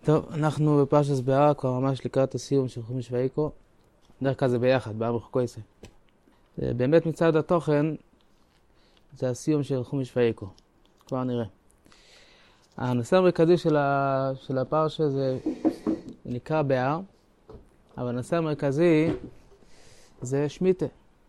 טוב, אנחנו בפרשת בהר כבר ממש לקראת הסיום של חומש ויקרא. דרך כלל זה ביחד, בהר וחוקויסה. באמת מצד התוכן, זה הסיום של חומש ויקרא. כבר נראה. הנושא המרכזי של הפרשה זה נקרא בהר, אבל הנושא המרכזי זה שמיטה.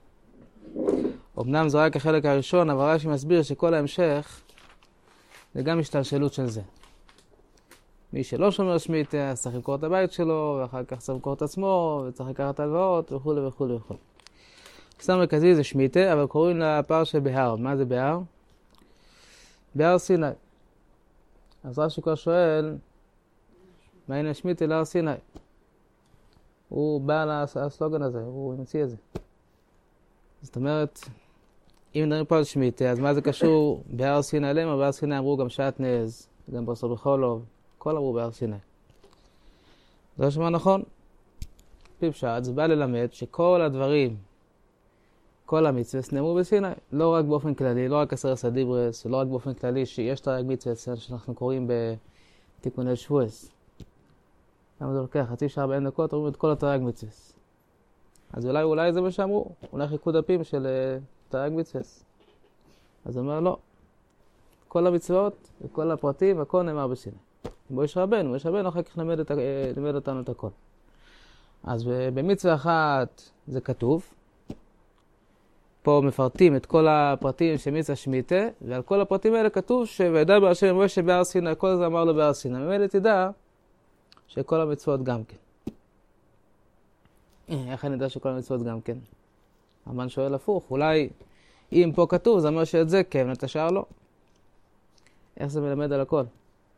אמנם זה רק החלק הראשון, אבל רש"י מסביר שכל ההמשך זה גם השתלשלות של זה. מי שלא שומר שמיטה, צריך למכור את הבית שלו, ואחר כך צריך למכור את עצמו, וצריך לקחת הלוואות, וכו' וכו' וכו'. הנושא המרכזי זה שמיטה, אבל קוראים לפרשה בהר. מה זה בהר? בהר סיני. אז רש"י כבר שואל, מה הנה שמיטה להר סיני? הוא בא לסלוגן הזה, הוא המציא את זה. זאת אומרת, אם נדברים פה על שמיטה, אז מה זה קשור בהר סיני למה? בהר סיני אמרו גם שעטנז, גם פרסו בחולוב, כל אמרו בהר סיני. זה לא שמע נכון? פשט, זה בא ללמד שכל הדברים, כל המצוות נאמרו בסיני, לא רק באופן כללי, לא רק 10 דיברס, לא רק באופן כללי שיש תרי"ג מצוות שאנחנו קוראים בתיקוני שבועס. למה זה לוקח? חצי שעה ב-40 דקות, אומרים את כל התרי"ג מצוות. אז אולי זה מה שאמרו, אולי חיכו דפים של תרי"ג מצוות. אז הוא אומר לא, כל המצוות וכל הפרטים, הכל נאמר בסיני. משה רבנו אחר כך לימד אותנו את הכל. אז במצווה אחת זה כתוב, פה מפרטים את כל הפרטים של מצווה שמיטה, ועל כל הפרטים האלה כתוב שוידע בהשם משה בהר סיני, כל זה אמר לו בהר סיני. ממילא תדע שכל המצוות גם כן. איך אני יודע שכל המצוות גם כן? המן שואל הפוך, אולי אם פה כתוב זה אומר שאת זה כן, את השאר לא. איך זה מלמד על הכל?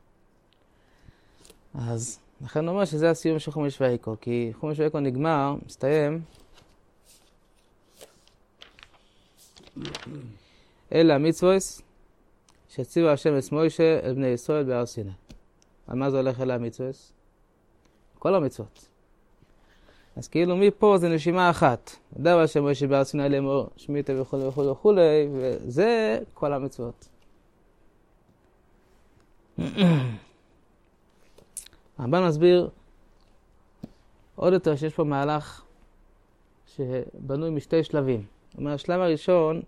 אז לכן אומר שזה הסיום של חומש ויקרא, כי חומש ויקרא נגמר, מסתיים, אלה המצוות שציווה השם את משה אל בני ישראל בהר סיני. על מה זה הולך אלה המצוות? כל המצוות. אז כאילו מפה זה נשימה אחת. דבר השם משה בהר סיני לאמור שמיטה וכו' וכו' וכו', וזה כל המצוות. הרמב"ן מסביר עוד יותר שיש פה מהלך שבנוי משתי שלבים. זאת אומרת, השלב הראשון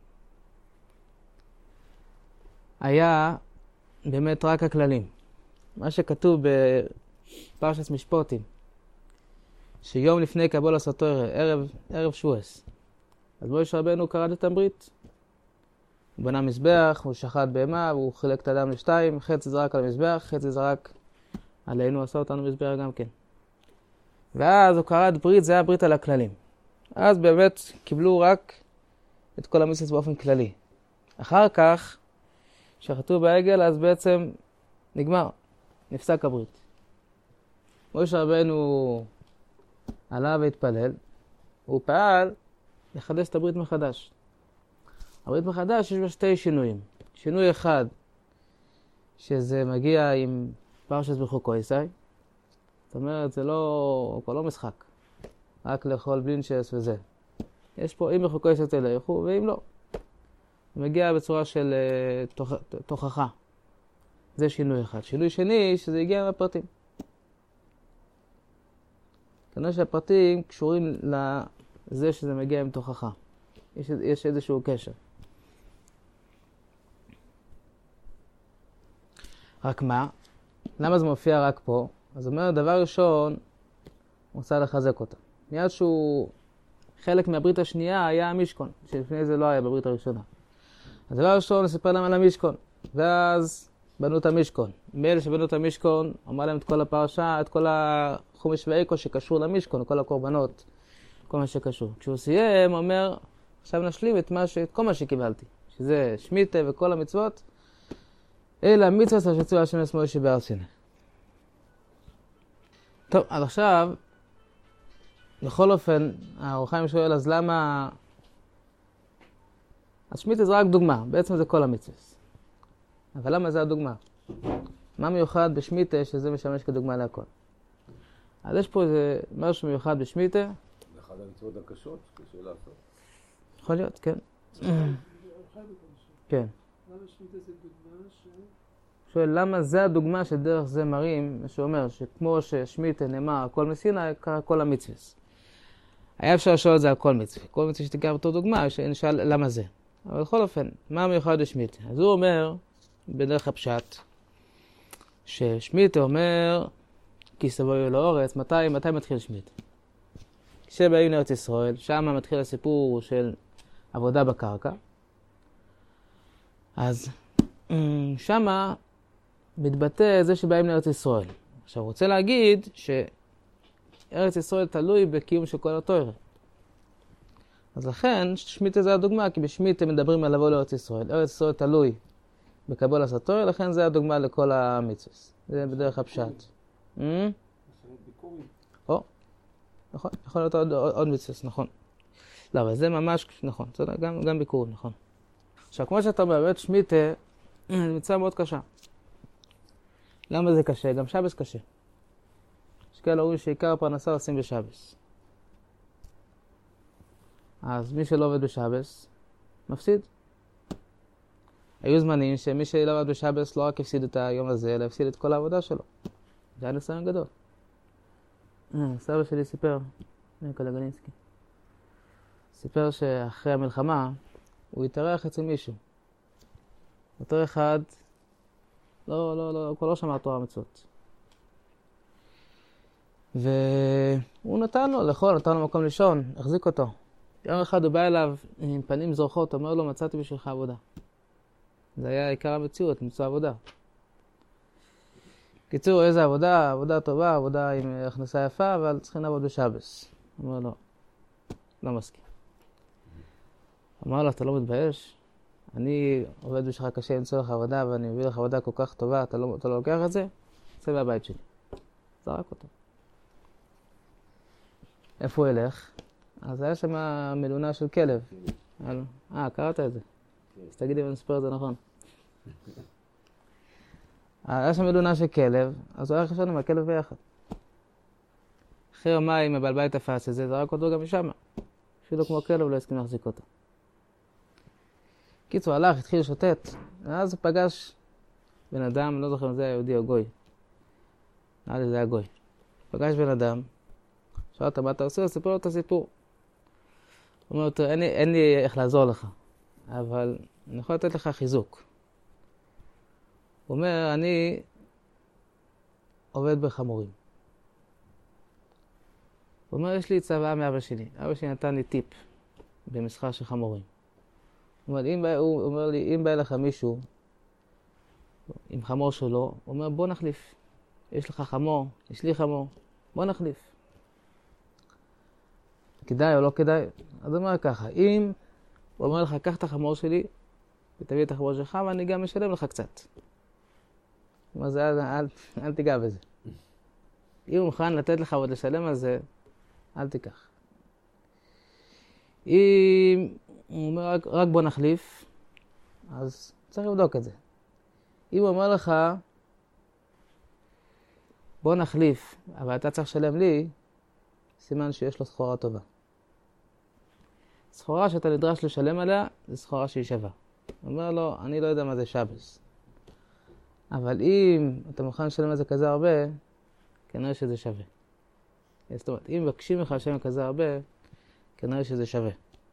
היה באמת רק הכללים. מה שכתוב בפרשת משפטים, שיום לפני קבול הסתור, ערב שבועס, אז משה רבנו כרת את הברית. הוא בנה מזבח, הוא שחט בהמה, והוא חילק את הדם לשתיים, חצי זרק על המזבח, חצי זרק עלינו, עשה אותנו מזבח גם כן. ואז הוא כרת ברית, זה היה ברית על הכללים. אז באמת קיבלו רק את כל המצוות באופן כללי. אחר כך, שחטו בעגל, אז בעצם נגמר, נפסק הברית. משה רבנו עלה והתפלל, הוא פעל לחדש את הברית מחדש. הברית מחדש יש בה שתי שינויים. שינוי אחד, שזה מגיע עם פרשת בחוקויסי. זאת אומרת, זה כבר לא משחק. רק לאכול בלינצ'ס וזה. יש פה, אם בחוקויסי תלכו, ואם לא. זה מגיע בצורה של תוכחה. זה שינוי אחד. שינוי שני, שזה הגיע מהפרטים. כנראה שהפרטים קשורים לזה שזה מגיע עם תוכחה. יש איזשהו קשר. רק מה? למה זה מופיע רק פה? אז אומר, דבר ראשון, הוא רוצה לחזק אותה. מיד שהוא חלק מהברית השנייה היה המשכון, שלפני זה לא היה בברית הראשונה. אז דבר ראשון, נספר להם על המשכון, ואז בנו את המשכון. מאלה שבנו את המשכון, אמר להם את כל הפרשה, את כל החומש ויקרא שקשור למשכון, כל הקורבנות, כל מה שקשור. כשהוא סיים, הוא אומר, עכשיו נשלים את כל מה שקיבלתי, שזה שמיטה וכל המצוות, אלה המצוות שציווה השם את משה בהר סיני. טוב, אז עכשיו, בכל אופן, האור החיים שואל, אז למה... אז שמיטה זה רק דוגמה, בעצם זה כל המצוות. אבל למה זה הדוגמה? מה מיוחד בשמיטה שזה משמש כדוגמה להכל? אז יש פה איזה משהו מיוחד בשמיטה. זה אחד המצוות הקשות, קשה לעשות. יכול להיות, כן. כן. למה שמיטה זה דוגמה שואל למה זה הדוגמה שדרך זה מראים, שאומר שכמו ששמיטה נאמר הכל מסיני, קרא כל המצווס. היה אפשר לשאול את זה על כל מצווה. כל מצווה שתיקח אותו דוגמה, שנשאל למה זה. אבל בכל אופן, מה מיוחד לשמיטה? אז הוא אומר, בדרך הפשט, ששמיטה אומר, כי סבויו לאורץ, מתי מתחיל שמיטה? כשבאים לארץ ישראל, שם מתחיל הסיפור של עבודה בקרקע. אז שמה מתבטא זה שבאים לארץ ישראל. עכשיו, רוצה להגיד שארץ ישראל תלוי בקיום של כל התורה. אז לכן, שמיטה זה הדוגמה, כי בשמיטה מדברים על לבוא לארץ ישראל. ארץ ישראל תלוי בקבול הסתורה, לכן זה הדוגמה לכל המצווס. זה בדרך הפשט. או, נכון, יכול להיות עוד מצווס, נכון. לא, אבל זה ממש נכון, גם ביקור, נכון. עכשיו, כמו שאתה אומר, באמת שמיטה, זה מצווה מאוד קשה. למה זה קשה? גם שבס קשה. יש כאלה אומרים שעיקר הפרנסה עושים בשבס. אז מי שלא עובד בשבס, מפסיד. היו זמנים שמי שלא עובד בשבס לא רק הפסיד את היום הזה, אלא הפסיד את כל העבודה שלו. זה היה ניסיון גדול. סבא שלי סיפר, קולגנינסקי, סיפר שאחרי המלחמה הוא התארח אצל מישהו. אותו אחד כבר לא שמע תורה מצוות. והוא נתן לו לאכול, נתן לו מקום לישון, החזיק אותו. יום אחד הוא בא אליו עם פנים זורחות, אומר לו, מצאתי בשבילך עבודה. זה היה עיקר המציאות, מצוא עבודה. קיצור, איזה עבודה? עבודה טובה, עבודה עם הכנסה יפה, אבל צריכים לעבוד בשבס. אומר לו, לא מסכים. אמר לו, אתה לא מתבייש? אני עובד בשבילך קשה למצוא לך עבודה, ואני מביא לך עבודה כל כך טובה, אתה לא לוקח את זה? צא מהבית שלי. זרק אותו. איפה הוא ילך? אז היה שם מלונה של כלב. קראת את זה. אז תגיד לי אם אני אספר את זה נכון. היה שם מלונה של כלב, אז הוא היה חשבון עם הכלב ביחד. אחרי יומיים הבעל בית תפס את זה, זרק אותו גם משם. אפילו כמו כלב לא הסכים להחזיק אותו. קיצור, הלך, התחיל לשוטט, ואז הוא פגש בן אדם, לא זוכר אם זה היה יהודי או גוי. נראה לי זה היה גוי. פגש בן אדם, שאל אותו מה אתה עושה, סיפר לו את הסיפור. הוא אומר אותו, אין לי איך לעזור לך, אבל אני יכול לתת לך חיזוק. הוא אומר, אני עובד בחמורים. הוא אומר, יש לי צוואה מאבא שלי. אבא שלי נתן לי טיפ במסחר של חמורים. הוא אומר לי, אם בא לך מישהו עם חמור שלו, הוא אומר, בוא נחליף. יש לך חמור, יש לי חמור, בוא נחליף. כדאי או לא כדאי? אז הוא אומר ככה, אם הוא אומר לך, קח את החמור שלי ותביא את החמור שלך, ואני גם משלם לך קצת. הוא אומר, אל תיגע בזה. אם הוא מוכן לתת לך עוד לשלם על זה, אל תיקח. אם הוא אומר, רק בוא נחליף, אז צריך לבדוק את זה. אם הוא אומר לך, בוא נחליף, אבל אתה צריך לשלם לי, סימן שיש לו סחורה טובה. סחורה שאתה נדרש לשלם עליה, זה סחורה שהיא שווה. הוא אומר לו, אני לא יודע מה זה שבס. אבל אם אתה מוכן לשלם על זה כזה הרבה, כנראה שזה שווה. זאת אומרת, אם מבקשים לך לשלם כזה הרבה, כנראה שזה שווה.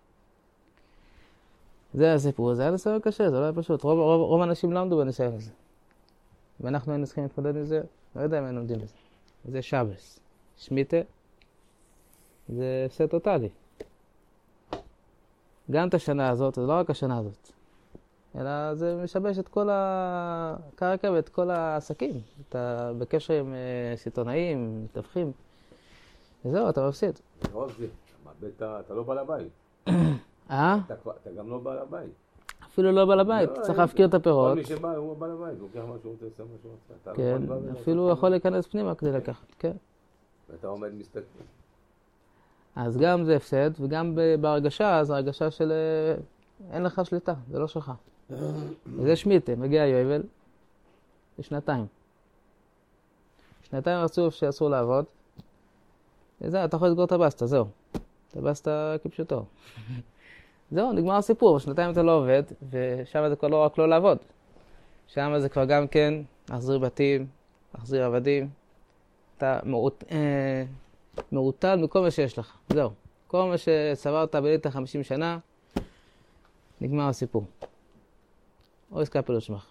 זה הסיפור, זה היה ניסיון קשה, זה לא היה פשוט. רוב האנשים לא עמדו בניסיון הזה. ואנחנו היינו צריכים להתמודד עם זה, לא יודע אם היינו עומדים בזה. זה שבס. שמיטה, זה הפסד טוטלי. גם את השנה הזאת, זה לא רק השנה הזאת, אלא זה משבש את כל הקרקע ואת כל העסקים. אתה בקשר עם סיטונאים, מתווכים. וזהו, אתה מפסיד. לא רק זה, אתה לא בא לבית. אתה גם לא בא לבית. אפילו לא בא לבית, צריך להפקיר את הפירות. כל מי שבא הוא בא לבית, הוא לוקח מה שהוא רוצה, עושה מה שהוא רוצה. כן, אפילו יכול להיכנס פנימה כדי לקחת, כן. ואתה עומד מסתכל. אז גם זה הפסד, וגם בהרגשה, אז הרגשה של אין לך שליטה, זה לא שלך. וזה שמיטה, מגיע יובל, לשנתיים. שנתיים רצוף שאסור לעבוד, וזהו, אתה יכול לסגור את הבסטה, זהו. את הבסטה כפשוטו. זהו, נגמר הסיפור, שנתיים אתה לא עובד, ושם זה כבר לא רק לא לעבוד. שם זה כבר גם כן להחזיר בתים, להחזיר עבדים. אתה מעוטל מכל מה שיש לך. זהו. כל מה שצברת בלית 50 שנה, נגמר הסיפור. או עסקה פלוט שמך.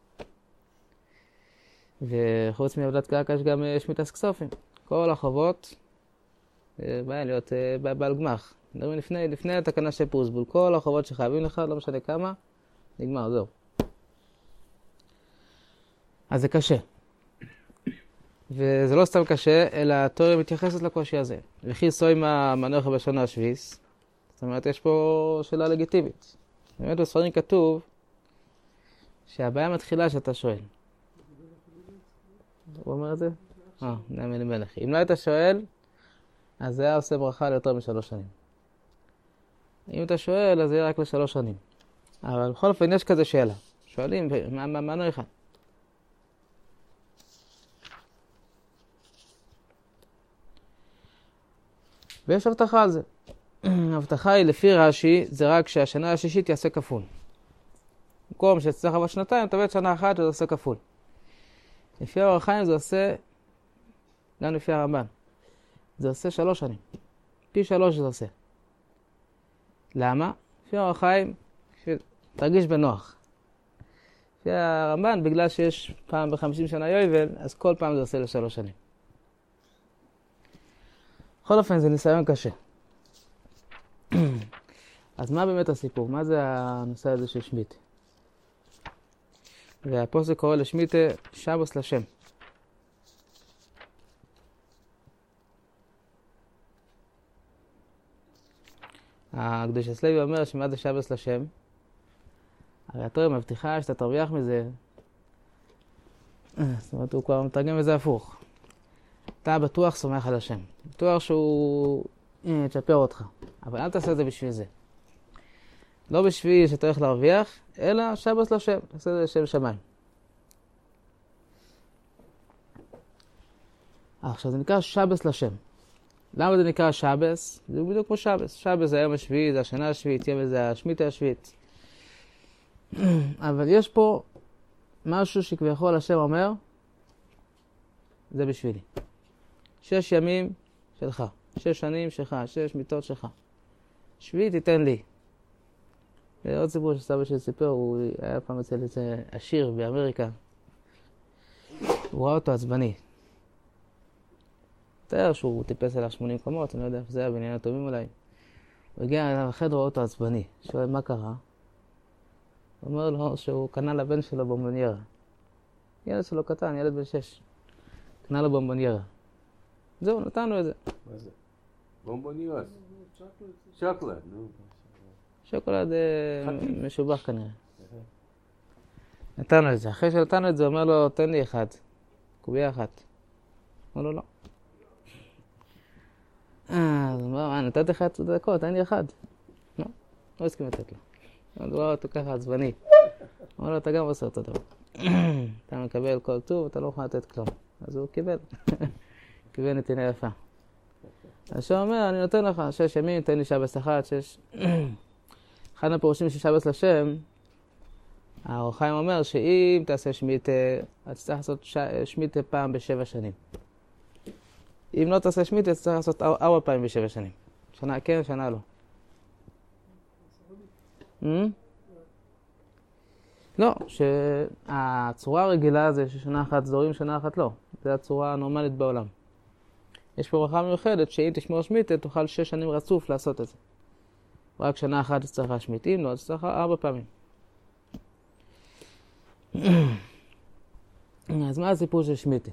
וחוץ מעבודת קרקע יש גם שמיטת כספים. כל החובות, בעיה להיות בעל גמח. מדברים לפני התקנה של פרוסבול. כל החובות שחייבים לך, לא משנה כמה, נגמר, זהו. אז זה קשה. וזה לא סתם קשה, אלא התיאוריה מתייחסת לקושי הזה. וכי סוי מה מנוח בשנה השביס. זאת אומרת, יש פה שאלה לגיטימית. באמת בספרים כתוב שהבעיה מתחילה שאתה שואל. הוא אומר את זה? נאמן למלך. אם לא היית שואל, אז זה היה עושה ברכה ליותר מ3 שנים. אם אתה שואל, אז זה יהיה רק ל3 שנים. אבל בכל אופן יש כזה שאלה. שואלים, מה נויך? ויש הבטחה על זה. ההבטחה היא לפי רש"י, זה רק שהשנה השישית יעשה כפול. במקום שתצטרך עבוד 2, תבד שנה אחת וזה עושה כפול. לפי האור החיים זה עושה, גם לפי הרמב"ן, זה עושה 3 שנים. פי 3 זה עושה. למה? לפי האור החיים, תרגיש בנוח. לפי הרמב"ן, בגלל שיש פעם ב50 שנה יובל, אז כל פעם זה עושה ל3 שנים. בכל אופן זה ניסיון קשה. אז מה באמת הסיפור? מה זה הנושא הזה של שמיטה? והפוסק קורא לשמיטה שבוס לשם. הקדוש הסלוי אומר שמה זה שבוס לשם? הרי התורה מבטיחה שאתה תרוויח מזה. זאת אומרת, הוא כבר מתרגם את זה הפוך. אתה בטוח סומך על השם. בטוח שהוא תשפר אותך. אבל אל תעשה את זה בשביל זה. לא בשביל שאתה הולך להרוויח, אלא שבוס לשם. תעשה את זה של שמיים. עכשיו זה נקרא שבוס לשם. למה זה נקרא שבוס? זה בדיוק כמו שבוס. שבוס זה היום השביעי, זה השנה השביעית, יום זה השמיטה השביעית. אבל יש פה משהו שכביכול השם אומר, זה בשבילי. 6 ימים שלך, 6 שנים שלך, 6 מיטות שלך. שביעי תיתן לי. ועוד סיפור שסבא שלי סיפר, הוא היה פעם אצל איזה עשיר באמריקה. הוא ראה אותו עצבני. תאר שהוא טיפס עליו 80 קומות, אני לא יודע איך זה היה, בעניין הטובים אולי. הוא הגיע אליו החדר, רואה אותו עצבני. שואל מה קרה? הוא אומר לו שהוא קנה לבן שלו בומבוניירה. ילד שלו קטן, ילד בן 6. קנה לו בומבוניירה. זהו, נתנו את זה. מה זה? בומבוניירה? שוקולד, נו. שוקולד משובח כנראה. נתנו את זה. אחרי שנתנו את זה, הוא אומר לו, תן לי 1. קובייה 1. אומר לו, לא. אז הוא אומר, נתתי לך 1 דקות, תן לי 1. לא, לא הסכים לתת לו. אז הוא רואה אותו ככה עצבני. אומר לו, אתה גם עושה אותו דבר. אתה מקבל כל טוב, אתה לא יכול לתת כלום. אז הוא קיבל. קיבל נתינה יפה. אז הוא אומר, אני נותן לך 6 ימים, תן לי שבס 1, 6. אחד מהפירושים של שבס לשם, האור החיים אומר שאם תעשה שמיטה, אז צריך לעשות שמיטה פעם ב7 שנים. אם לא תעשה שמיטה, אז צריך לעשות 4 פעמים ב7 שנים. שנה כן, שנה לא. לא, שהצורה הרגילה זה ששנה אחת זורים, שנה אחת לא. זו הצורה הנורמלית בעולם. יש פה ברכה מיוחדת שאם תשמור שמיטה, תוכל 6 שנים רצוף לעשות את זה. רק שנה אחת צריך להשמיט, אם לא, אז צריך 4 פעמים. אז מה הסיפור של שמיטה?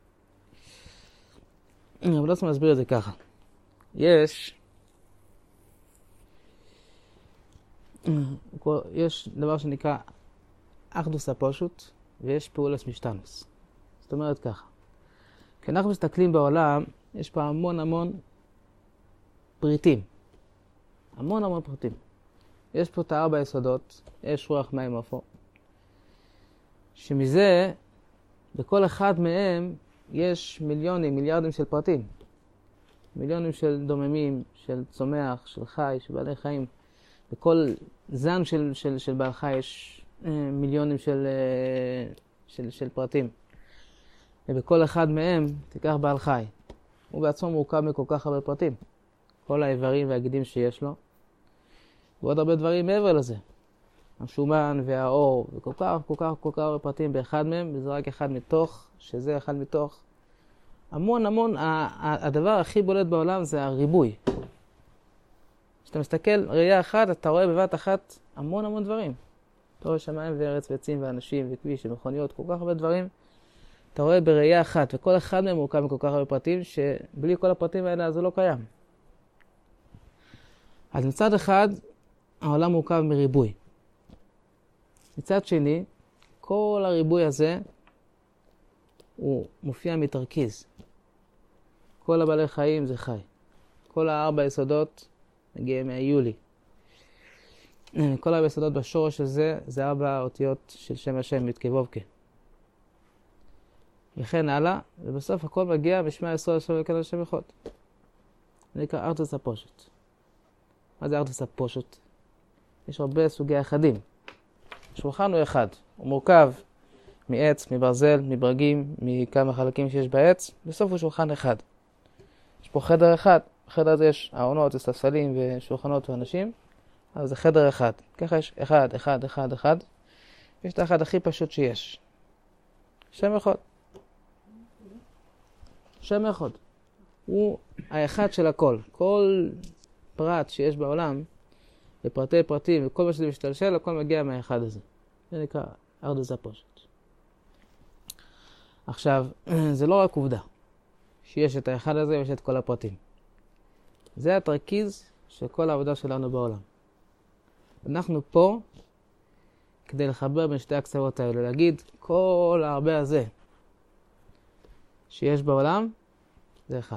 אבל לא צריך להסביר את זה ככה. יש דבר שנקרא אחדוס הפושוט, ויש פעולס משתנוס. זאת אומרת ככה. כשאנחנו מסתכלים בעולם, יש פה המון פריטים. המון פריטים. יש פה את 4 יסודות, יש רוח מים אפור. שמזה, בכל אחד מהם, יש מיליארדים של פרטים. מיליונים של דוממים, של צומח, של חי, של בעלי חיים. בכל זן של בעל חי יש מיליונים של פרטים. ובכל אחד מהם תיקח בעל חי. הוא בעצמו מורכב מכל כך הרבה פרטים. כל האיברים והגידים שיש לו. ועוד הרבה דברים מעבר לזה. השומן והאור, וכל כך הרבה פרטים באחד מהם, וזה רק אחד מתוך, שזה אחד מתוך. המון, הדבר הכי בולט בעולם זה הריבוי. כשאתה מסתכל ראייה אחת, אתה רואה בבת אחת המון דברים. אתה רואה שמיים וארץ ועצים ואנשים וכביש ומכוניות, כל כך הרבה דברים. אתה רואה בראייה אחת, וכל אחד מהם מורכב מכל כך הרבה פרטים, שבלי כל הפרטים האלה זה לא קיים. אז מצד אחד, העולם מורכב מריבוי. מצד שני, כל הריבוי הזה הוא מופיע מתרכיז. כל הבעלי חיים זה חי. כל 4 יסודות מגיעים מהיולי. כל 4 יסודות בשורש הזה זה 4 אותיות של שם השם מתקבובקה. וכן הלאה, ובסוף הכל מגיע בשמע ישראל השם אלוקינו השם אחד. זה נקרא ארתוס הפושט. מה זה ארתוס הפושט? יש הרבה סוגי אחדים. השולחן הוא אחד. הוא מורכב מעץ, מברזל, מברגים, מכמה חלקים שיש בעץ. בסוף הוא שולחן אחד. יש פה חדר אחד. בחדר הזה יש ארונות, ספסלים ושולחנות ואנשים. אבל זה חדר אחד. ככה יש אחד. יש את האחד הכי פשוט שיש. שם אחד. שם אחד. הוא האחד של הכל. כל פרט שיש בעולם, לפרטי פרטים וכל מה שזה משתלשל, הכל מגיע מהאחד הזה. זה נקרא ארתוס הפושט. עכשיו, זה לא רק עובדה שיש את האחד הזה ויש את כל הפרטים. זה התרכיז של כל העבודה שלנו בעולם. אנחנו פה כדי לחבר בין שתי הקצוות האלה, להגיד כל הרבה הזה שיש בעולם זה אחד.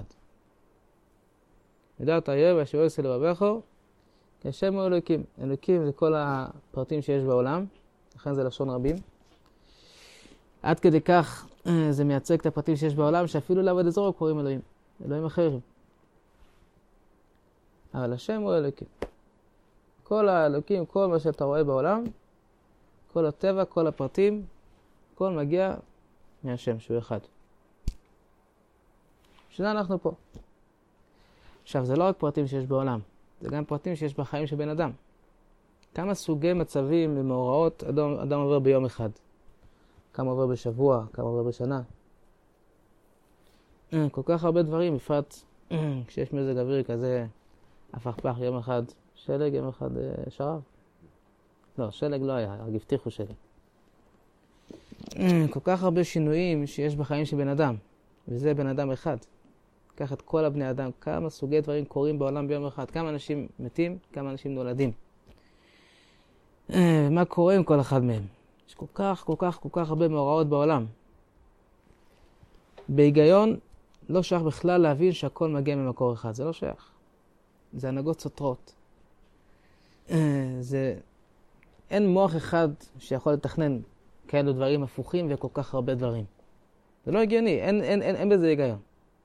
ידעת איה ואשר יעשה לבבך כי השם הוא אלוקים. אלוקים זה כל הפרטים שיש בעולם, לכן זה לשון רבים. עד כדי כך זה מייצג את הפרטים שיש בעולם, שאפילו לעבוד אזור קוראים אלוהים, אלוהים אחרים. אבל השם הוא אלוקים. כל האלוקים, כל מה שאתה רואה בעולם, כל הטבע, כל הפרטים, כל מגיע מהשם שהוא אחד. בשביל אנחנו פה. עכשיו, זה לא רק פרטים שיש בעולם, זה גם פרטים שיש בחיים של בן אדם. כמה סוגי מצבים ומאורעות אדם עובר ביום אחד. כמה עובר בשבוע, כמה עובר בשנה. כל כך הרבה דברים, בפרט כשיש מזג אוויר כזה, הפכפך יום אחד שלג, יום אחד שרב. לא, שלג לא היה, רק הבטיחו שלג. כל כך הרבה שינויים שיש בחיים של בן אדם, וזה בן אדם אחד. קח את כל הבני אדם, כמה סוגי דברים קורים בעולם ביום אחד, כמה אנשים מתים, כמה אנשים נולדים. מה קורה עם כל אחד מהם? יש כל כך הרבה מאורעות בעולם. בהיגיון לא שייך בכלל להבין שהכל מגיע ממקור אחד, זה לא שייך. זה הנהגות סותרות. אין מוח אחד שיכול לתכנן כאלו דברים הפוכים וכל כך הרבה דברים. זה לא הגיוני, אין בזה היגיון.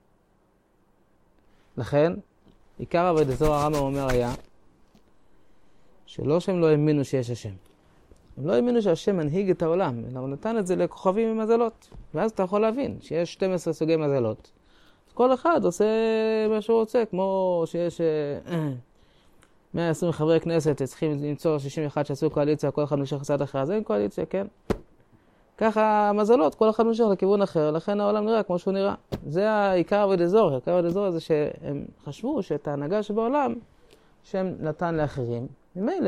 לכן, עיקר עבודת זוהר הרמב"ם אומר היה, שלא שהם לא האמינו שיש השם. הם לא האמינו שהשם מנהיג את העולם, אלא הוא נתן את זה לכוכבים ומזלות. ואז אתה יכול להבין שיש 12 סוגי מזלות. אז כל אחד עושה מה שהוא רוצה, כמו שיש 120 חברי כנסת, צריכים למצוא 61 שעשו קואליציה, כל אחד נמשך לצד אחר, אז אין קואליציה, כן? ככה המזלות, כל אחד נמשך לכיוון אחר, לכן העולם נראה כמו שהוא נראה. זה העיקר עבודת זוהר. העיקר עבודת זוהר זה שהם חשבו שאת ההנהגה שבעולם, שהם נתן לאחרים. ממילא,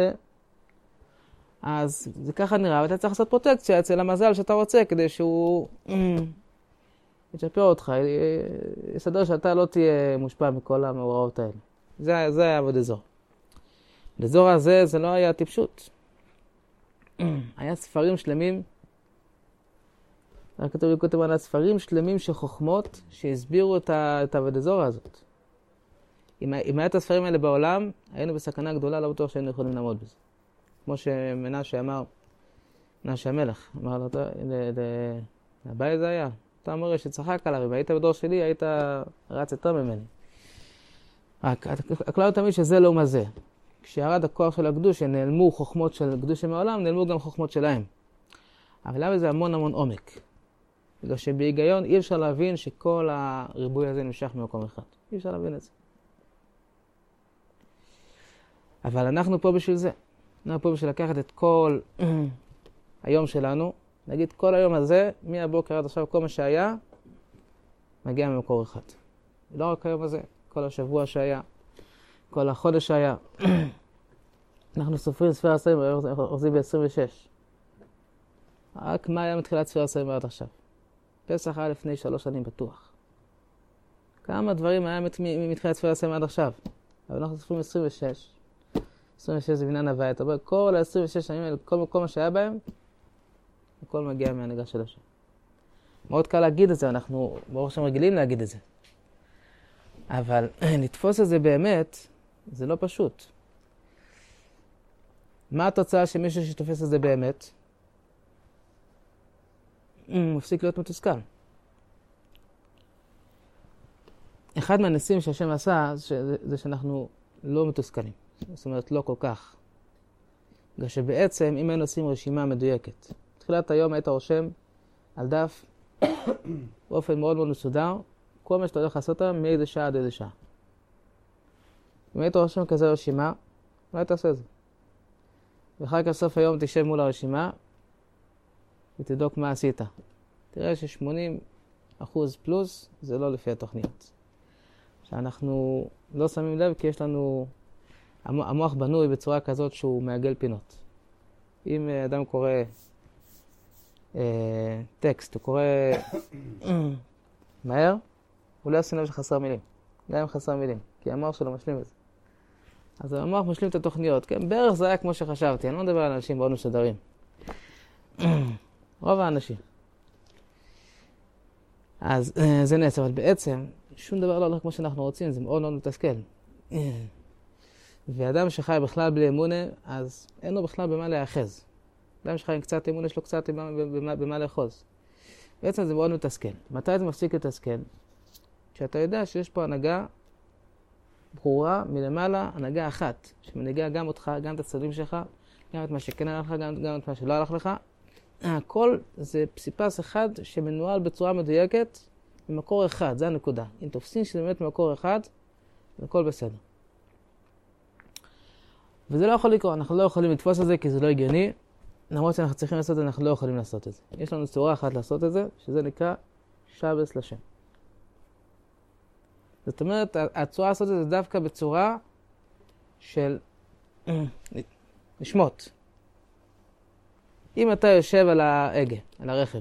אז זה ככה נראה, ואתה צריך לעשות פרוטקציה אצל המזל שאתה רוצה, כדי שהוא יצ'פר אותך, יסדר שאתה לא תהיה מושפע מכל המאורעות האלה. זה היה עבודת זוהר. לזוהר הזה זה לא היה טיפשות. היה ספרים שלמים, כתוב בכותב על ספרים שלמים של חוכמות שהסבירו את עבודת זוהר הזאת. אם היה את הספרים האלה בעולם, היינו בסכנה גדולה, לא בטוח שהיינו יכולים לעמוד בזה. כמו שמנשה אמר, מנשה המלך, אמר לו, לבית זה היה. אתה אומר שצחק עליו, אם היית בדור שלי, היית רץ יותר ממני. הכלל תמיד שזה לא מה זה. כשירד הכוח של הקדושה, נעלמו חוכמות של קדושה מעולם, נעלמו גם חוכמות שלהם. אבל למה זה המון המון עומק? בגלל שבהיגיון אי אפשר להבין שכל הריבוי הזה נמשך ממקום אחד. אי אפשר להבין את זה. אבל אנחנו פה בשביל זה. אנחנו פה בשביל לקחת את כל היום שלנו, נגיד כל היום הזה, מהבוקר עד עכשיו, כל מה שהיה, מגיע ממקור אחד. לא רק היום הזה, כל השבוע שהיה, כל החודש שהיה. אנחנו סופרים ספר הספרים, עוזים ב-26. רק מה היה מתחילת ספר הספרים עד עכשיו? פסח היה לפני 3 שנים בטוח. כמה דברים היה מתחילת ספר הספרים עד עכשיו? אבל אנחנו סופרים 26. 26 זה בניין הוויה. אתה אומר, כל ה-26 שנים האלה, כל מה שהיה בהם, הכל מגיע מהנהגה של השם. מאוד קל להגיד את זה, אנחנו ברוך השם רגילים להגיד את זה. אבל לתפוס את זה באמת, זה לא פשוט. מה התוצאה של מישהו שתופס את זה באמת? הוא מפסיק להיות מתוסכל. אחד מהניסים שהשם עשה זה שאנחנו לא מתוסכלים. זאת אומרת, לא כל כך. בגלל שבעצם, אם היינו עושים רשימה מדויקת, בתחילת היום היית רושם על דף באופן מאוד מאוד מסודר, כל מה שאתה הולך לעשות מאיזה שעה עד איזה שעה. אם היית רושם כזה רשימה, לא היית עושה את זה. ואחר כך סוף היום תשב מול הרשימה ותדוק מה עשית. תראה ש80% פלוס זה לא לפי התוכניות. שאנחנו לא שמים לב כי יש לנו, המוח בנוי בצורה כזאת שהוא מעגל פינות. אם אדם קורא טקסט, הוא קורא מהר, הוא לא ישים לב שחסר מילים. גם אם חסר מילים, כי המוח שלו משלים את זה. אז המוח משלים את התוכניות. כן, בערך זה היה כמו שחשבתי. אני לא מדבר על אנשים מאוד מסודרים. רוב האנשים. אז זה נעשה, אבל בעצם שום דבר לא הולך כמו שאנחנו רוצים, זה מאוד מאוד מתסכל. ואדם שחי בכלל בלי אמונה, אז אין לו בכלל במה להיאחז. אדם שחי עם קצת אמונה, יש לו קצת במה לאחוז. בעצם זה מאוד מתסכל. מתי זה מפסיק לתסכל? כשאתה יודע שיש פה הנהגה ברורה מלמעלה, הנהגה אחת, שמנהיגה גם אותך, גם את הצדדים שלך, גם את מה שכן הלך לך, גם את מה שלא הלך לך. הכל זה פסיפס אחד שמנוהל בצורה מדויקת ממקור אחד, זה הנקודה. אם תופסים שזה באמת ממקור אחד, הכל בסדר. וזה לא יכול לקרות, אנחנו לא יכולים לתפוס את זה כי זה לא הגיוני. למרות שאנחנו צריכים לעשות את זה, אנחנו לא יכולים לעשות את זה. יש לנו צורה אחת לעשות את זה, שזה נקרא שבס לשם. זאת אומרת, הצורה לעשות את זה דווקא בצורה של לשמות. אם אתה יושב על ההגה, על הרכב,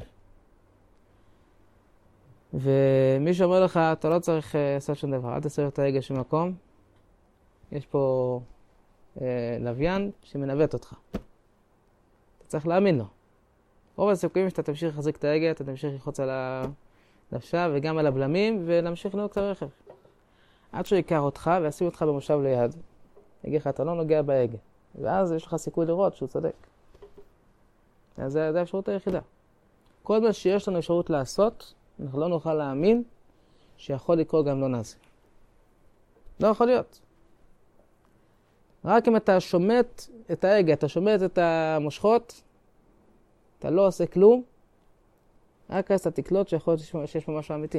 ומישהו אומר לך, אתה לא צריך לעשות שום דבר, אל תסובב את ההגה של מקום, יש פה לוויין שמנווט אותך. אתה צריך להאמין לו. רוב הסיכויים שאתה תמשיך לחזיק את ההגה, אתה תמשיך ללחוץ על הנפשה וגם על הבלמים, ולהמשיך לנהוג את הרכב. עד שהוא ייקח אותך וישים אותך במושב ליד, יגיד לך, אתה לא נוגע בהגה. ואז יש לך סיכוי לראות שהוא צודק. אז זה האפשרות היחידה. כל מה שיש לנו אפשרות לעשות, אנחנו לא נוכל להאמין שיכול לקרות גם לא נעשה. לא יכול להיות. רק אם אתה שומט את ההגה, אתה שומט את המושכות, אתה לא עושה כלום, רק אז אתה תקלוט שיכול להיות שיש פה משהו אמיתי.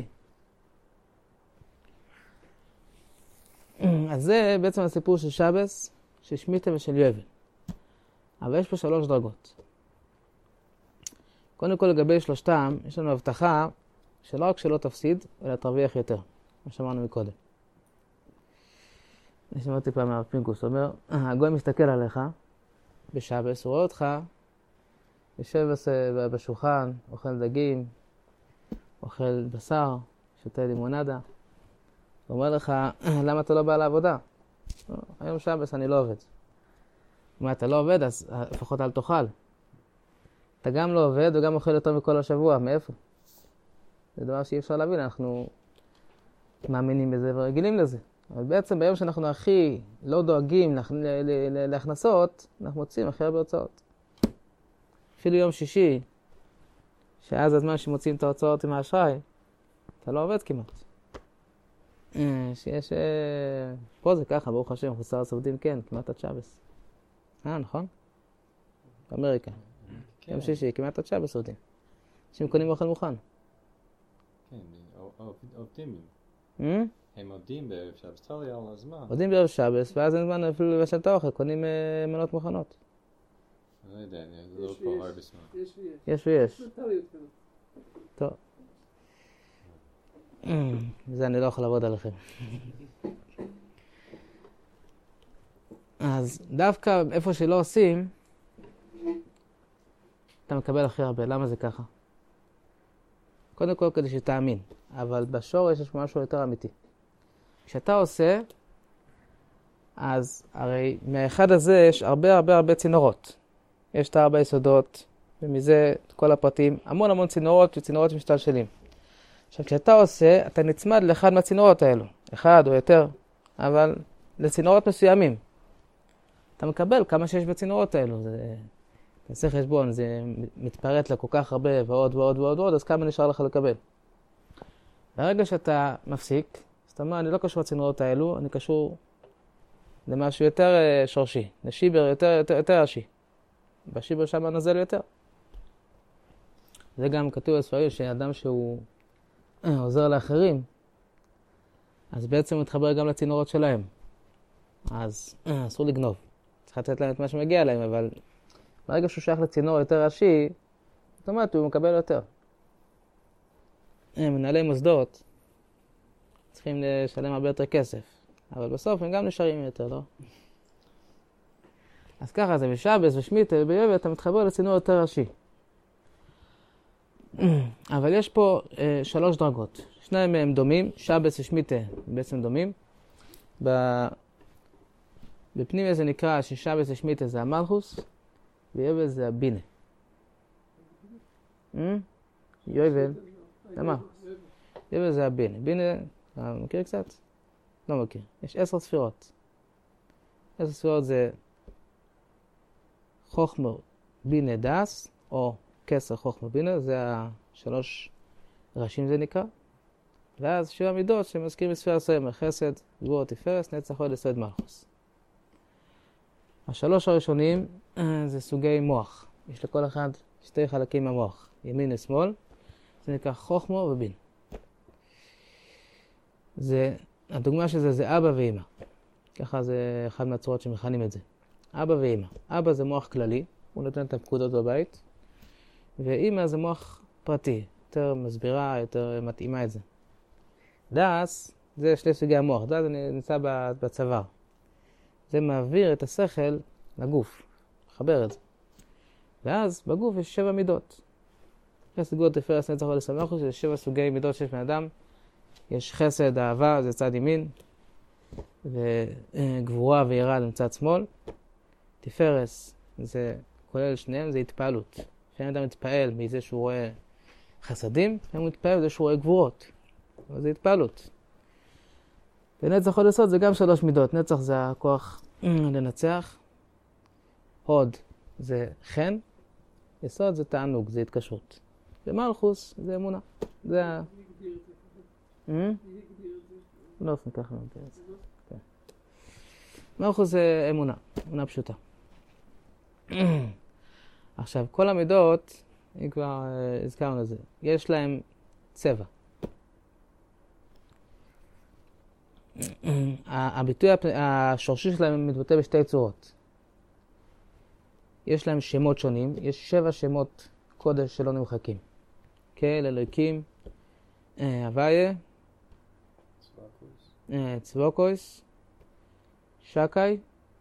אז זה בעצם הסיפור של שבס, של שמיטה ושל יובל. אבל יש פה 3 דרגות. קודם כל לגבי שלושתם, יש לנו הבטחה שלא רק שלא תפסיד, אלא תרוויח יותר, מה שאמרנו מקודם. אני שמעתי פעם מהרב פינקוס, הוא אומר, הגוי מסתכל עליך בשבס, הוא רואה אותך, יושב בשולחן, אוכל דגים, אוכל בשר, שותה לימונדה. הוא אומר לך, למה אתה לא בא לעבודה? היום שבס אני לא עובד. אם אתה לא עובד, אז לפחות אל תאכל. אתה גם לא עובד וגם אוכל יותר מכל השבוע, מאיפה? זה דבר שאי אפשר להבין, אנחנו מאמינים בזה ורגילים לזה. אבל בעצם ביום שאנחנו הכי לא דואגים להכנסות, אנחנו מוצאים הכי הרבה הוצאות. אפילו יום שישי, שאז הזמן שמוצאים את ההוצאות עם האשראי, אתה לא עובד כמעט. שיש... פה זה ככה, ברוך השם, חוסר הסעודים, כן, כמעט עד שבס. נכון? באמריקה. יום שישי, כמעט עד שבס עובדים. אנשים קונים אוכל מוכן. כן, עובדים. הם עובדים בערב שבס, תלוי על הזמן. עובדים בערב שבס, ואז אין זמן אפילו לבשל את האוכל, קונים מנות מוכנות. אני לא יודע, זה לא פה הרבה זמן. יש ויש. טוב. זה אני לא יכול לעבוד עליכם. אז דווקא איפה שלא עושים, אתה מקבל הכי הרבה. למה זה ככה? קודם כל כדי שתאמין, אבל בשורש יש משהו יותר אמיתי. כשאתה עושה, אז הרי מהאחד הזה יש הרבה צינורות. יש את 4 יסודות, ומזה את כל הפרטים, המון צינורות וצינורות משתלשלים. עכשיו, כשאתה עושה, אתה נצמד לאחד מהצינורות האלו. אחד או יותר, אבל לצינורות מסוימים. אתה מקבל כמה שיש בצינורות האלו. תעשה חשבון, זה מתפרט לכל כך הרבה ועוד, אז כמה נשאר לך לקבל. ברגע שאתה מפסיק, אז אתה אומר, אני לא קשור לצינורות האלו, אני קשור למשהו יותר שורשי, לשיבר יותר ראשי. בשיבר שם נזל יותר. זה גם כתוב בספרים שאדם שהוא עוזר לאחרים, אז בעצם הוא מתחבר גם לצינורות שלהם. אז אסור לגנוב. צריך לתת להם את מה שמגיע להם, אבל ברגע שהוא שייך לצינור יותר ראשי, זאת אומרת, הוא מקבל יותר. מנהלי מוסדות צריכים לשלם הרבה יותר כסף, אבל בסוף הם גם נשארים יותר, לא? אז ככה זה בשבס ושמיטה וביובל אתה מתחבר לצינור יותר ראשי. אבל יש פה 3 דרגות. שניים מהם דומים, שבס ושמיטה בעצם דומים. בפנים זה נקרא ששבס ושמיטה זה המלכוס, ויובל זה הבינה. יובל, למה? יובל זה הבינה. בינה, מכיר קצת? לא מכיר. יש 10 ספירות. 10 ספירות זה חוכמה בינה דס, או כסר חוכמה בינה, זה 3 ראשים זה נקרא. ואז 7 מידות שמזכירים בספירה סוימר, חסד, גבורה, תפארת, נצח, הוד, יסוד, מלכוס. 3 הראשונים זה סוגי מוח. יש לכל אחד 2 חלקים מהמוח, ימין ושמאל. זה נקרא חוכמה ובין. הדוגמה של זה אבא ואמא. ככה זה אחד מהצורות שמכנים את זה. אבא ואמא. אבא זה מוח כללי, הוא נותן את הפקודות בבית. ואמא זה מוח פרטי, יותר מסבירה, יותר מתאימה את זה. דס, זה 2 סוגי המוח. דס נמצא בצוואר. זה מעביר את השכל לגוף, מחבר את זה. ואז בגוף יש 7 מידות. חסד, גבורה, תפארת, נצח, הוד, יסוד, מלכוס, זה 7 סוגי מידות שיש בן אדם. יש חסד, אהבה, זה צד ימין, וגבורה ויראה זה מצד שמאל. תפארת, זה כולל שניהם, זה התפעלות. כשאדם מתפעל מזה שהוא רואה חסדים, הוא מתפעל מזה שהוא רואה גבורות. אבל זה התפעלות. ונצח, הוד, יסוד זה גם 3 מידות. נצח זה הכוח לנצח. הוד זה חן. יסוד זה תענוג, זה התקשרות. ומלכוס זה אמונה. זה לא אופן ככה נותן את זה. מלכוס זה אמונה. אמונה פשוטה. עכשיו, כל המידות, אם כבר הזכרנו את זה, יש להם צבע. הביטוי השורשי שלהם מתבטא ב2 צורות. יש להם שמות שונים, יש 7 שמות קודש שלא נמחקים. כאל, אלוהיקים, הוויה, צבוקויס, שקאי,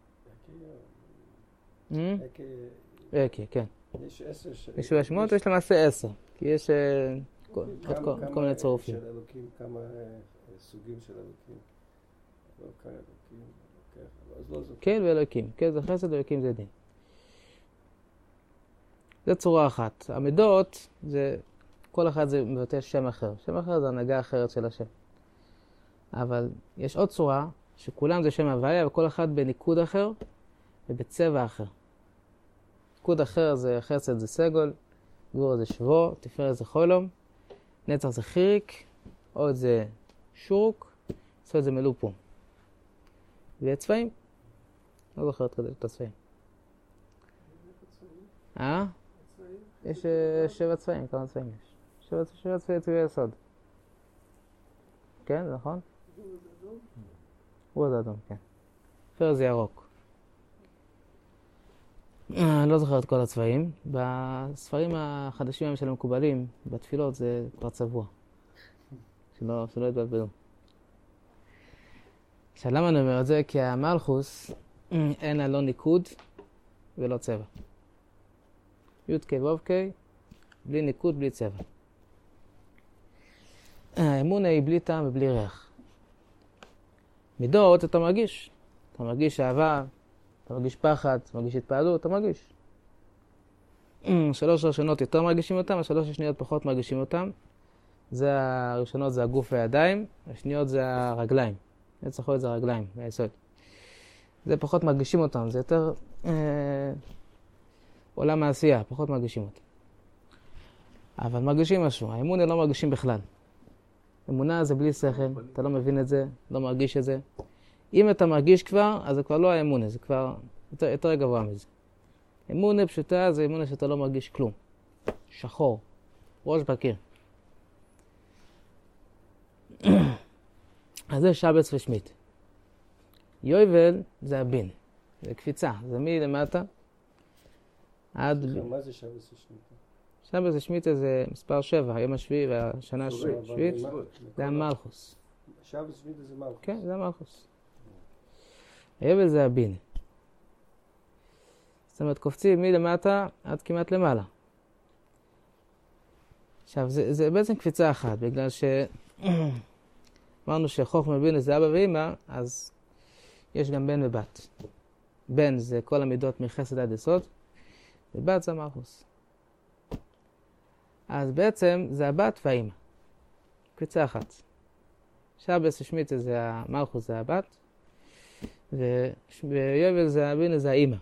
אקי, כן. יש 10 יש 7 שמות, יש למעשה 10, כי יש כל מיני צירופים. של אלוקים, כמה סוגים של אלוקים. לא כאן אלוקים, אז לא זוכר. כן ואלוהיקים, כן זה חסד, אלוהיקים זה דין. זה צורה אחת. המידות, כל אחד זה מבטא שם אחר. שם אחר זה הנהגה אחרת של השם. אבל יש עוד צורה, שכולם זה שם הוויה, וכל אחד בניקוד אחר ובצבע אחר. ניקוד אחר זה חסד זה סגול, גבורה זה שבו, תפארת זה חולום, נצח זה חיריק, עוד זה שורוק, עשו את זה מלופום. וצבעים. לא זוכר את הצבעים. יש 7 צבעים, כמה צבעים יש? 7 צבעי יסוד. כן, נכון? הוא זה אדום, כן. אחר זה ירוק. לא זוכר את כל הצבעים. בספרים החדשים של המקובלים, בתפילות זה כבר צבוע. שלא יתבלבלו. עכשיו למה אני אומר את זה? כי המלכוס אין לה לא ניקוד ולא צבע. י' ק' ו' ק' בלי ניקוד, בלי צבע. האמונה היא בלי טעם ובלי ריח. מידות אתה מרגיש. אתה מרגיש אהבה, אתה מרגיש פחד, אתה מרגיש התפעלות, אתה מרגיש. 3 ראשונות יותר מרגישים אותם, 3 השניות פחות מרגישים אותם. זה הראשונות זה הגוף והידיים, השניות זה הרגליים. צריך להיות זה הרגליים, היסוד. זה פחות מרגישים אותם, זה יותר עולם העשייה, פחות מרגישים אותם. אבל מרגישים משהו, האמונה לא מרגישים בכלל. אמונה זה בלי שכל, אתה לא מבין את זה, לא מרגיש את זה. אם אתה מרגיש כבר, אז זה כבר לא האמונה, זה כבר יותר גבוה מזה. אמונה פשוטה זה אמונה שאתה לא מרגיש כלום. שחור, ראש בקיר. אז זה שבץ ושמית. יובל זה הבין, זה קפיצה, זה מלמטה עד... מה זה שבץ ושמית? שבץ ושמית זה מספר 7, היום השביעי והשנה השביעית, זה המלכוס. שבץ ושמית זה מלכוס? כן, זה המלכוס. היובל זה הבין. זאת אומרת, קופצים מלמטה עד כמעט למעלה. עכשיו, זה בעצם קפיצה אחת, בגלל ש... אמרנו שחוכמה ובינה זה אבא ואמא, אז יש גם בן ובת. בן זה כל המידות מחסד עד יסוד, ובת זה המלכוס. אז בעצם זה הבת והאמא. קפיצה אחת. שבץ ושמית זה המלכוס, זה הבת, ויובל זה הבינה, זה האמא.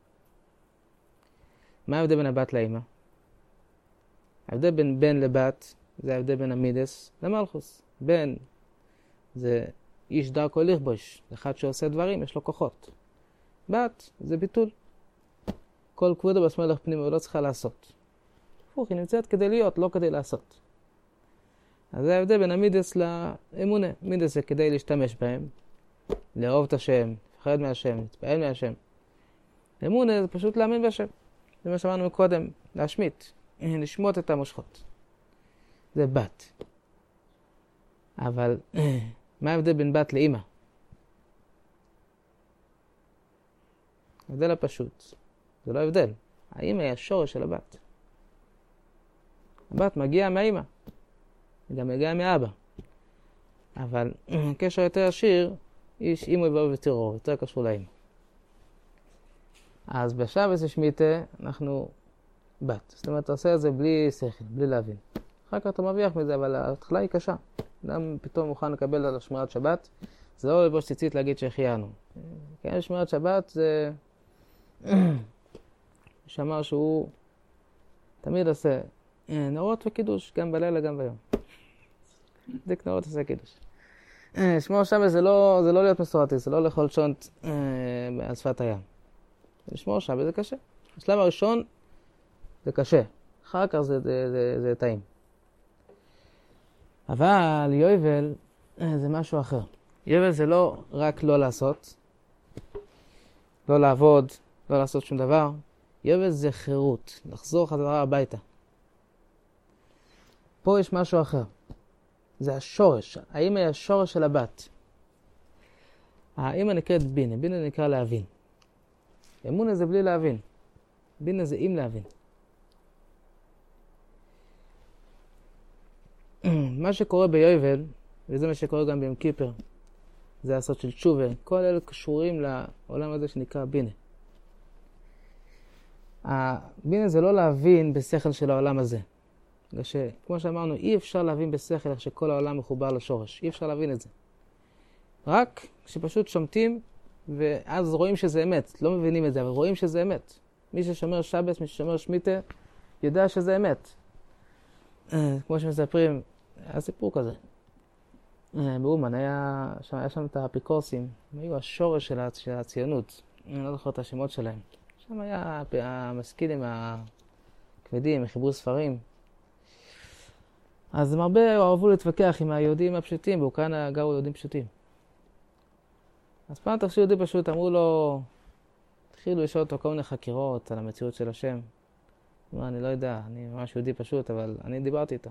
מה ההבדל בין הבת לאמא? ההבדל בין בן לבת זה ההבדל בין המידס למלכוס. בן זה איש דרכו לכבוש, אחד שעושה דברים, יש לו כוחות. בת זה ביטול. כל כבודה בשמאלך פנימה הוא לא צריכה לעשות. הפוך, היא נמצאת כדי להיות, לא כדי לעשות. אז זה ההבדל בין המידס לאמונה. מידס זה כדי להשתמש בהם, לאהוב את השם, לפחד מהשם, להתפעל מהשם. אמונה זה פשוט להאמין בהשם. זה מה שאמרנו מקודם, להשמיט, לשמוט את המושכות. זה בת. אבל מה ההבדל בין בת לאמא? ההבדל הפשוט. זה לא הבדל. האמא היא השורש של הבת. הבת מגיעה מהאמא. היא גם מגיעה מאבא. אבל קשר יותר עשיר, איש אימו ואבא וטרור, יותר קשור לאמא. אז בשבץ ושמיטה אנחנו בת. זאת אומרת, אתה עושה את זה בלי שכל, בלי להבין. אחר כך אתה מרוויח מזה, אבל ההתחלה היא קשה. אדם פתאום מוכן לקבל על שמירת שבת, זה לא לבוש ציצית להגיד שהחיינו. כן, שמירת שבת זה... שאמר שהוא תמיד עושה נרות וקידוש, גם בלילה גם ביום. דיק נרות עושה קידוש. שמור שבת זה לא להיות מסורתי, זה לא לאכול שונט על שפת הים. לשמור שבת זה קשה. בשלב הראשון זה קשה, אחר כך זה טעים. אבל יובל זה משהו אחר. יובל זה לא רק לא לעשות, לא לעבוד, לא לעשות שום דבר. יובל זה חירות, לחזור חזרה הביתה. פה יש משהו אחר. זה השורש. האמא היא השורש של הבת. האמא נקראת בינה. בינה נקרא להבין. אמונה זה בלי להבין. בינה זה עם להבין. מה שקורה ביובל, וזה מה שקורה גם ביום כיפר, זה לעשות של תשובה. כל אלה קשורים לעולם הזה שנקרא בינה. הבינה זה לא להבין בשכל של העולם הזה. בגלל שכמו שאמרנו, אי אפשר להבין בשכל איך שכל העולם מחובר לשורש. אי אפשר להבין את זה. רק כשפשוט שומטים, ואז רואים שזה אמת. לא מבינים את זה, אבל רואים שזה אמת. מי ששומר שבס, מי ששומר שמיטה, יודע שזה אמת. כמו שמספרים, היה סיפור כזה. באומן היה שם את האפיקורסים, הם היו השורש של הציונות, אני לא זוכר את השמות שלהם. שם היה המשכילים הכבדים, חיברו ספרים. אז הם הרבה אהבו להתווכח עם היהודים הפשוטים, באוקראינה גרו יהודים פשוטים. אז פעם תפסו יהודי פשוט, אמרו לו, התחילו לשאול אותו כל מיני חקירות על המציאות של השם. הוא אמר, אני לא יודע, אני ממש יהודי פשוט, אבל אני דיברתי איתו.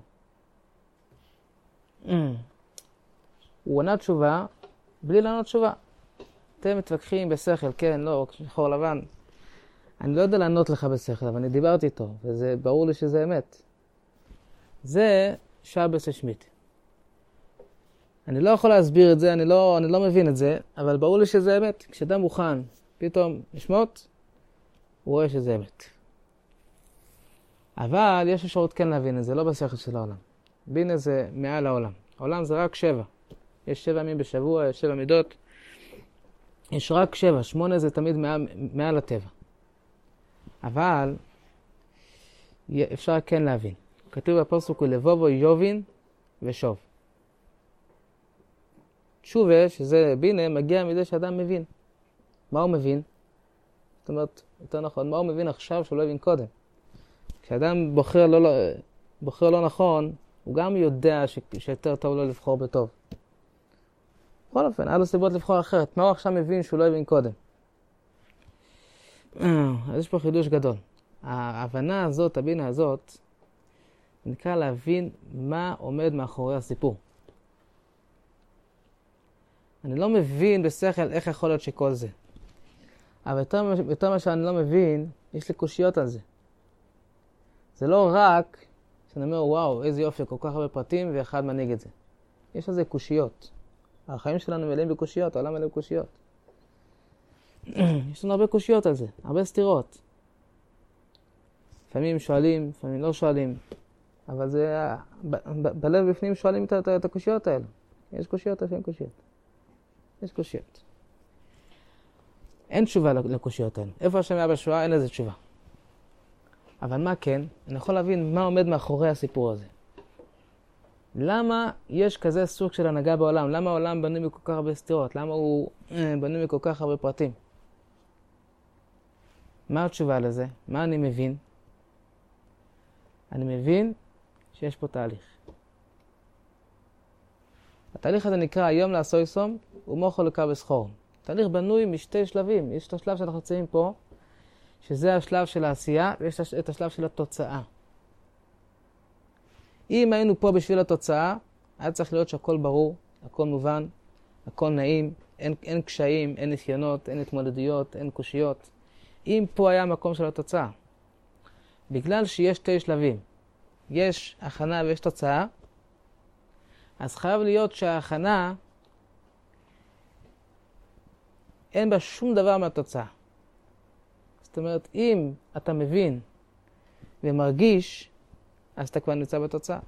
הוא ענה תשובה, בלי לענות תשובה. אתם מתווכחים בשכל, כן, לא, שחור לבן. אני לא יודע לענות לך בשכל, אבל אני דיברתי איתו, וזה ברור לי שזה אמת. זה שבס השמיט. אני לא יכול להסביר את זה, אני לא מבין את זה, אבל ברור לי שזה אמת. כשאדם מוכן פתאום לשמות, הוא רואה שזה אמת. אבל יש אפשרות כן להבין את זה, לא בשכל של העולם. בינה זה מעל העולם. העולם זה רק 7. יש 7 ימים בשבוע, יש 7 מידות. יש רק 7, 8 זה תמיד מעל הטבע. אבל אפשר כן להבין. כתוב בפסוק לבובו יובין ושוב. תשובה, שזה בינה, מגיע מזה שאדם מבין. מה הוא מבין? זאת אומרת, יותר נכון, מה הוא מבין עכשיו שהוא לא הבין קודם? כשאדם בוחר לא נכון, הוא גם יודע שיותר טוב לו לבחור בטוב. בכל אופן, היה לו סיבות לבחור אחרת. מה הוא עכשיו מבין שהוא לא הבין קודם? אז יש פה חידוש גדול. ההבנה הזאת, הבינה הזאת, נקרא להבין מה עומד מאחורי הסיפור. אני לא מבין בשכל איך יכול להיות שכל זה. אבל יותר מה שאני לא מבין, יש לי קושיות על זה. זה לא רק שאני אומר, וואו, איזה יופי, כל כך הרבה פרטים ואחד מנהיג את זה. יש על זה קושיות. החיים שלנו מלאים בקושיות, העולם מלא בקושיות. יש לנו הרבה קושיות על זה, הרבה סתירות. לפעמים שואלים, לפעמים לא שואלים. אבל זה, בלב בפנים שואלים את הקושיות האלה. יש קושיות, לפעמים קושיות. יש קושיות. אין תשובה לקושיות האלה. איפה השם היה בשואה, אין לזה תשובה. אבל מה כן? אני יכול להבין מה עומד מאחורי הסיפור הזה. למה יש כזה סוג של הנהגה בעולם? למה העולם בנוי מכל כך הרבה סתירות? למה הוא בנוי מכל כך הרבה פרטים? מה התשובה לזה? מה אני מבין? אני מבין שיש פה תהליך. התהליך הזה נקרא היום לעשוי סום ומוכו לקה בסחור. תהליך בנוי משתי שלבים. יש את השלב שאנחנו נמצאים פה, שזה השלב של העשייה, ויש את השלב של התוצאה. אם היינו פה בשביל התוצאה, היה צריך להיות שהכל ברור, הכל מובן, הכל נעים, אין קשיים, אין ניסיונות, אין התמודדויות, אין קושיות. אם פה היה מקום של התוצאה, בגלל שיש 2 שלבים, יש הכנה ויש תוצאה, אז חייב להיות שההכנה אין בה שום דבר מהתוצאה. זאת אומרת, אם אתה מבין ומרגיש, אז אתה כבר נמצא בתוצאה.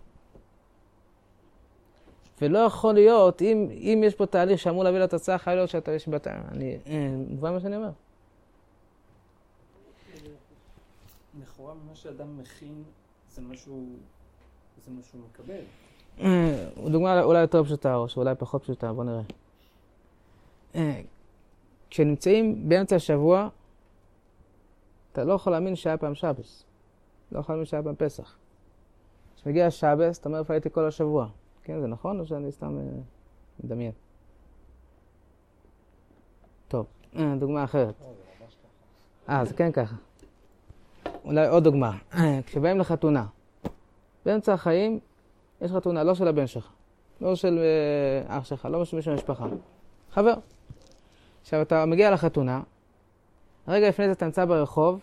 ולא יכול להיות, אם יש פה תהליך שאמור להביא לתוצאה, חייב להיות שאתה יש בתא. מובן מה שאני אומר. לכאורה ממה שאדם מכין, זה משהו מקבל. דוגמה אולי יותר פשוטה, או שאולי פחות פשוטה, בוא נראה. כשנמצאים באמצע השבוע, אתה לא יכול להאמין שהיה פעם שבס. לא יכול להאמין שהיה פעם פסח. כשמגיע השבס, אתה אומר, איפה הייתי כל השבוע. כן, זה נכון או שאני סתם מדמיין? טוב, דוגמה אחרת. זה כן ככה. אולי עוד דוגמה. כשבאים לחתונה, באמצע החיים יש חתונה, לא של הבן שלך, לא של אח שלך, לא משהו של המשפחה. חבר. עכשיו אתה מגיע לחתונה, הרגע לפני זה אתה נמצא ברחוב,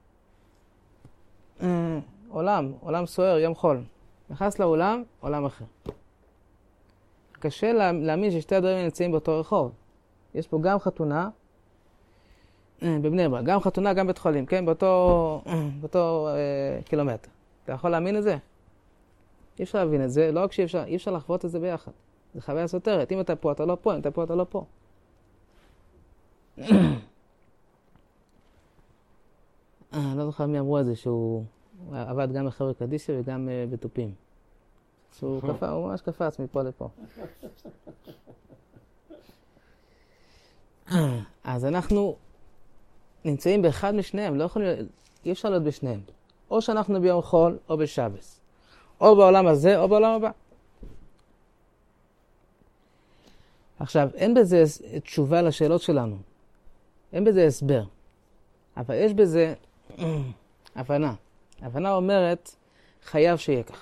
עולם סוער, יום חול. נכנס לאולם, עולם אחר. קשה להאמין ששתי הדברים נמצאים באותו רחוב. יש פה גם חתונה, בבני ברק, גם חתונה, גם בית חולים, כן? באותו קילומטר. אתה יכול להאמין את זה? אי אפשר להבין את זה, לא רק שאי אפשר לחוות את זה ביחד. זה חוויה סותרת. אם אתה פה, אתה לא פה, אם אתה פה, אתה לא פה. לא זוכר מי אמרו את זה, שהוא עבד גם בחברה קדישא וגם בתופים. הוא ממש קפץ מפה לפה. אז אנחנו נמצאים באחד משניהם, אי אפשר להיות בשניהם. או שאנחנו ביום חול או בשבס. או בעולם הזה או בעולם הבא. עכשיו, אין בזה תשובה לשאלות שלנו. אין בזה הסבר. אבל יש בזה הבנה. הבנה אומרת, חייב שיהיה ככה.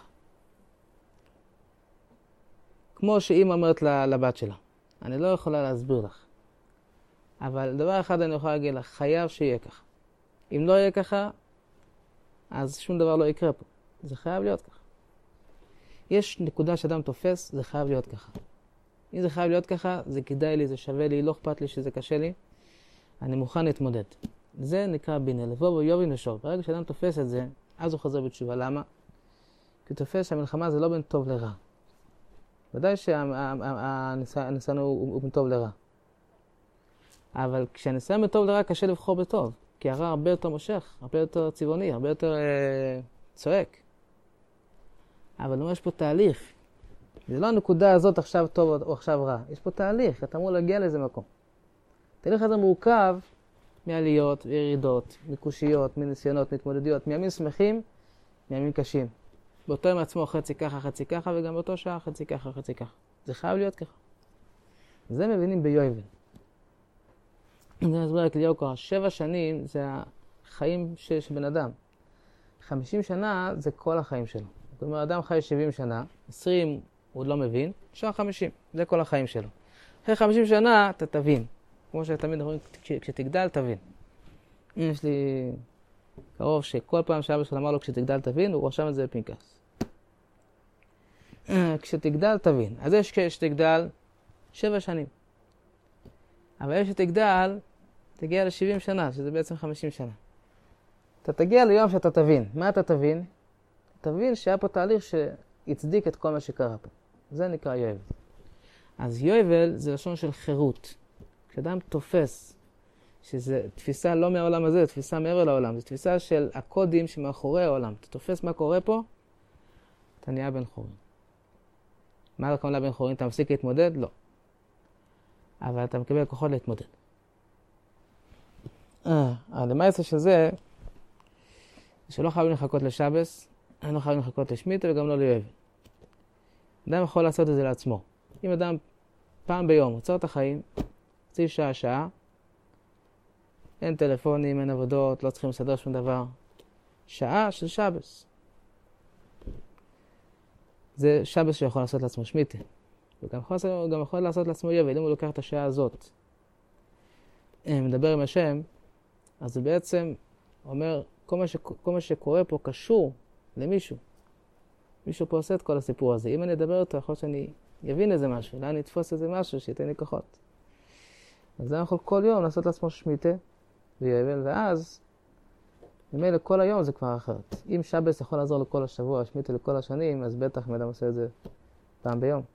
כמו שאמא אומרת לבת שלה. אני לא יכולה להסביר לך. אבל דבר אחד אני יכולה להגיד לך, חייב שיהיה ככה. אם לא יהיה ככה, אז שום דבר לא יקרה פה. זה חייב להיות ככה. יש נקודה שאדם תופס, זה חייב להיות ככה. אם זה חייב להיות ככה, זה כדאי לי, זה שווה לי, לא אכפת לי שזה קשה לי. אני מוכן להתמודד. זה נקרא בינה, לבוא ביובין ושוב. ברגע שאדם תופס את זה, אז הוא חוזר בתשובה. למה? כי הוא תופס שהמלחמה זה לא בין טוב לרע. ודאי שהניסיון הוא בין טוב לרע. אבל כשהניסיון בין טוב לרע קשה לבחור בטוב. כי הרע הרבה יותר מושך, הרבה יותר צבעוני, הרבה יותר צועק. אבל לא יש פה תהליך. זה לא הנקודה הזאת עכשיו טוב או עכשיו רע. יש פה תהליך, אתה אמור להגיע לאיזה מקום. תהליך הזה מורכב מעליות וירידות, מקושיות, מניסיונות, מתמודדויות, מימים שמחים, מימים קשים. באותו יום עצמו חצי ככה, וגם באותו שעה חצי ככה. זה חייב להיות ככה. זה מבינים ביובל. זה מסביר רק ליוקר, 7 שנים זה החיים של בן אדם. 50 שנה זה כל החיים שלו. זאת אומרת, אדם חי 70 שנה, 20 הוא עוד לא מבין, שעה 50, זה כל החיים שלו. אחרי 50 שנה אתה תבין. כמו שתמיד אומרים, כשתגדל תבין. יש לי קרוב שכל פעם שאבא שלו אמר לו כשתגדל תבין, הוא רשם את זה בפנקס. כשתגדל תבין. אז יש כשתגדל 7 שנים. אבל יש שתגדל, תגיע ל-70 שנה, שזה בעצם 50 שנה. אתה תגיע ליום שאתה תבין. מה אתה תבין? תבין שהיה פה תהליך שהצדיק את כל מה שקרה פה. זה נקרא יובל. אז יובל זה לשון של חירות. כשאדם תופס, שזו תפיסה לא מהעולם הזה, זו תפיסה מעבר לעולם, זו תפיסה של הקודים שמאחורי העולם. אתה תופס מה קורה פה, אתה נהיה בן חורין. מה הכוונה בן חורין? אתה מפסיק להתמודד? לא. אבל אתה מקבל כוחות להתמודד. למעשה של זה, שלא חייבים לחכות לשבס, לא חייבים לחכות לשמיטה וגם לא ליובל. אדם יכול לעשות את זה לעצמו. אם אדם פעם ביום עוצר את החיים, חצי שעה, אין טלפונים, אין עבודות, לא צריכים לסדר שום דבר. שעה של שבס. זה שבס שיכול לעשות לעצמו שמיטה. הוא גם יכול לעשות לעצמו יובל, אם הוא לוקח את השעה הזאת. מדבר עם השם, אז זה בעצם אומר, כל מה שקורה פה קשור למישהו. מישהו פה עושה את כל הסיפור הזה. אם אני אדבר אותו, יכול שאני יבין איזה משהו, לאן נתפוס איזה משהו שייתן לי כוחות. אז זה יכול כל יום לעשות לעצמו שמיטה ויובל, ואז ממילא כל היום זה כבר אחרת. אם שבס יכול לעזור לכל השבוע, שמיטה לכל השנים, אז בטח אדם עושה את זה פעם ביום.